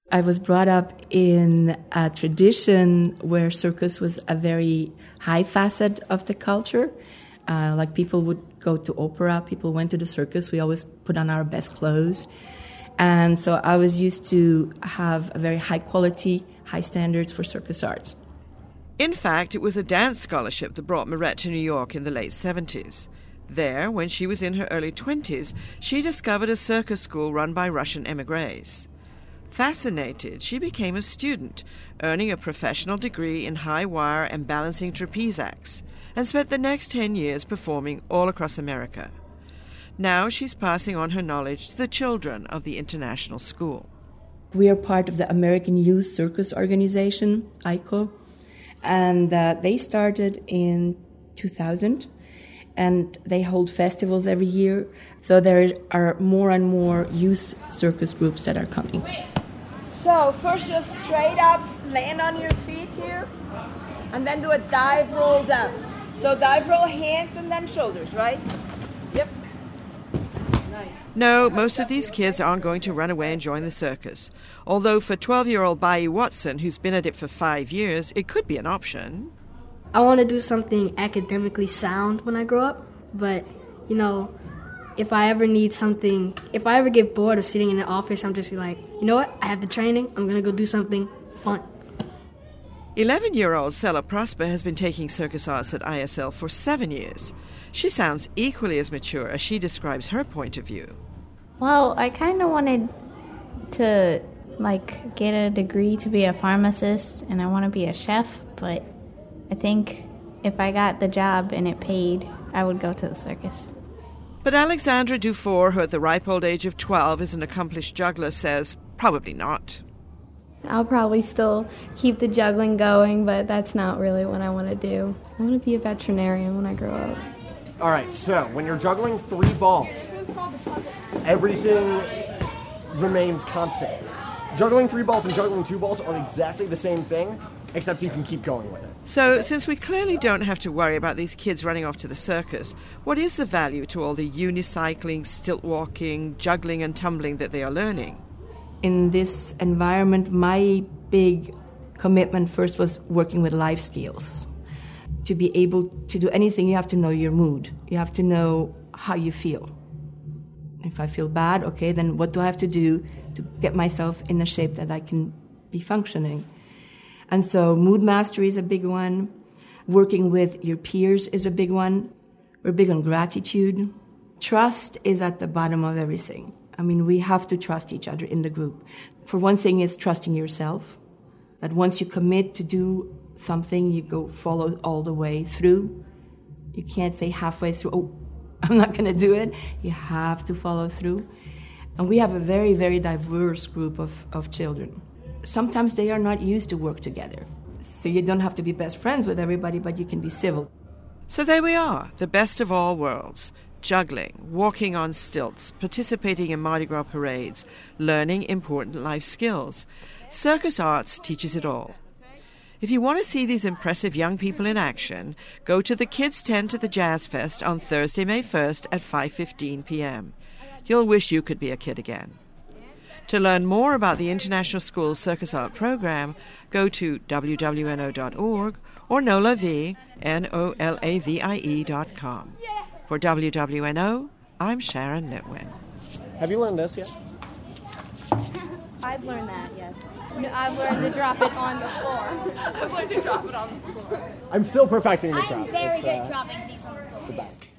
I was brought up in a tradition where circus was a very high facet of the culture. Like people would go to opera, people went to the circus, we always put on our best clothes. And so I was used to have a very high quality, high standards for circus arts. In fact, it was a dance scholarship that brought Mirette to New York in the late 70s. There, when she was in her early 20s, she discovered a circus school run by Russian émigrés. Fascinated, she became a student, earning a professional degree in high wire and balancing trapeze acts, and spent the next 10 years performing all across America. Now she's passing on her knowledge to the children of the international school. We are part of the American Youth Circus Organization, ICO, and they started in 2000, and they hold festivals every year. So there are more and more youth circus groups that are coming. So first just straight up, land on your feet here, and then do a dive roll down. So dive roll, hands and then shoulders, right? Yep. Nice. No, most of these kids aren't going to run away and join the circus. Although for 12-year-old Bayi Watson, who's been at it for 5 years, it could be an option. I want to do something academically sound when I grow up, but, if I ever get bored of sitting in an office, I'm just like, you know what, I have the training, I'm going to go do something fun. 11-year-old Sela Prosper has been taking circus arts at ISL for 7 years. She sounds equally as mature as she describes her point of view. Well, I kind of wanted to, get a degree to be a pharmacist, and I want to be a chef, but I think if I got the job and it paid, I would go to the circus. But Alexandra Dufour, who at the ripe old age of 12 is an accomplished juggler, says probably not. I'll probably still keep the juggling going, but that's not really what I want to do. I want to be a veterinarian when I grow up. All right, so when you're juggling 3 balls, everything remains constant. Juggling 3 balls and juggling 2 balls are exactly the same thing, except you can keep going with it. So, since we clearly don't have to worry about these kids running off to the circus, what is the value to all the unicycling, stilt walking, juggling and tumbling that they are learning? In this environment, my big commitment first was working with life skills. To be able to do anything, you have to know your mood. You have to know how you feel. If I feel bad, okay, then what do I have to do to get myself in a shape that I can be functioning? And so mood mastery is a big one. Working with your peers is a big one. We're big on gratitude. Trust is at the bottom of everything. I mean, we have to trust each other in the group. For one thing is trusting yourself, that once you commit to do something, you go follow all the way through. You can't say halfway through, oh, I'm not going to do it. You have to follow through. And we have a very, very diverse group of children. Sometimes they are not used to work together. So you don't have to be best friends with everybody, but you can be civil. So there we are, the best of all worlds. Juggling, walking on stilts, participating in Mardi Gras parades, learning important life skills. Circus Arts teaches it all. If you want to see these impressive young people in action, go to the Kids' Tent at the Jazz Fest on Thursday, May 1st at 5:15 p.m. You'll wish you could be a kid again. To learn more about the International School's Circus Art program, go to wwno.org or nolavie, NOLAVIE.com. For WWNO, I'm Sharon Litwin. Have you learned this yet? I've learned that, yes. No, I've learned to drop it on the floor. I've learned to drop it on the floor. I'm still perfecting the drop. I'm very good at dropping things on the floor. It's the best.